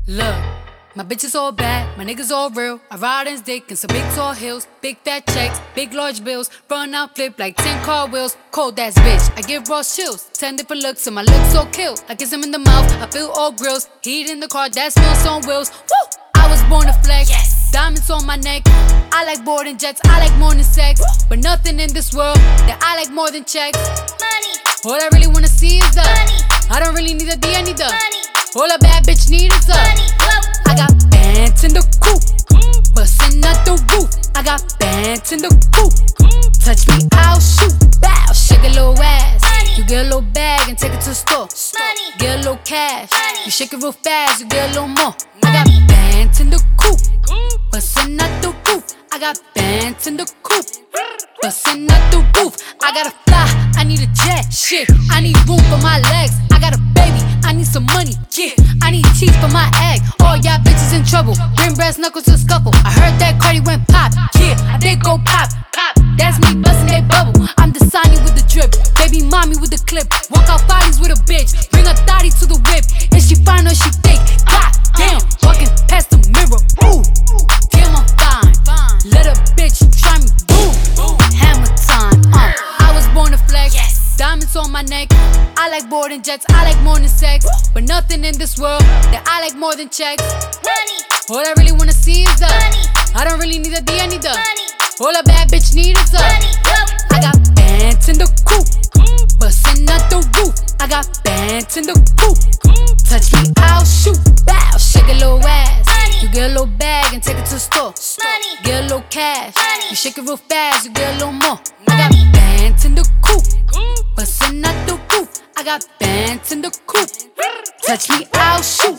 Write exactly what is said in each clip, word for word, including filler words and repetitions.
Look, my bitches all bad, my niggas all real. I ride in dick in some big tall hills, big fat checks, big large bills. Run out, flip like ten car wheels. Cold ass bitch, I give raw chills. Ten different looks, and my looks so kill. I kiss him in the mouth, I feel all grills. Heat in the car, that smells on wheels. Woo! I was born to flex. Yes. Diamonds on my neck. I like boarding jets, I like more than sex. But nothing in this world that I like more than checks. Money. All I really wanna see is the money. I don't really need a D, I need the money. All a bad bitch need is the money. I got bands in the coop, bustin' out the roof. I got bands in the coop. Touch me, I'll shoot. Bow, shake a little ass. You get a little bag and take it to the store. Get a little cash. You shake it real fast, you get a little more. I got bands in the coop, bustin' out the roof. I got bands in the coop, bustin' out the roof. I gotta fly, I need a jet. Shit, I need room for my legs. I got a baby, I need some money. Yeah, I need teeth for my egg. All y'all bitches in trouble. Bring brass knuckles to scuffle. I heard that Cardi went pop. Yeah, I did go pop. Pop. That's me bustin' that bubble. I'm the Sonny with the drip, baby mommy with the clip. Walk out bodies with a bitch. Bring a thotty to the whip. Is she fine or she thick? God damn, walking past the mirror. Ooh, damn I'm fine. Let a bitch try me. Boom, hammer time. Uh, I was born to flex. Diamonds on my neck. I like boarding jets, I like more than sex. But nothing in this world that I like more than checks. Money. All I really wanna see is the money. I don't really need a D, I need the money. All a bad bitch need is the money. I got bands in the coop, bustin' out the roof. I got bands in the coop. Touch me, I'll shoot. Bow, shake a little ass. You get a little bag and take it to the store. Get a little cash. You shake it real fast, you get a little more. I got bands in the coop, bustin' out the roof. I got bands in the coop. Touch me, I'll shoot.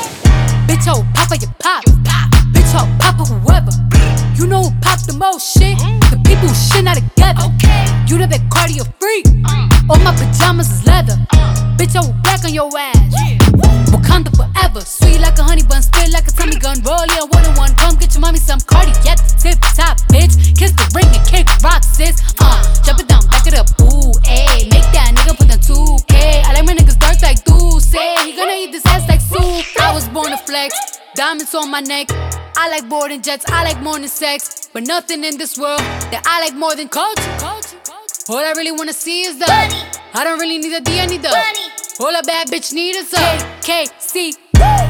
Bitch, oh, papa, you pop. Bitch, oh, papa, whoever. You know who pop the most shit? The people who shit not together. You the big cardio freak. All my pajamas is leather. Bitch, I will black on your ass. Wakanda forever. Sweet like a honey bun, spit like a Tommy gun. Roll ya one on one. Come get your mommy some Cardi at the tip top, bitch. Kiss the ring and kick rock, sis. Uh, jump it down, back it up. Ooh, ayy. Make that nigga put on two K. I like my niggas dark like do say. He gonna eat this ass like soup. I was born to flex. Diamonds on my neck. I like boarding jets, I like more than sex. But nothing in this world that I like more than culture. All I really wanna see is the money. I don't really need a D, I need the money. All a bad bitch need is a K K C.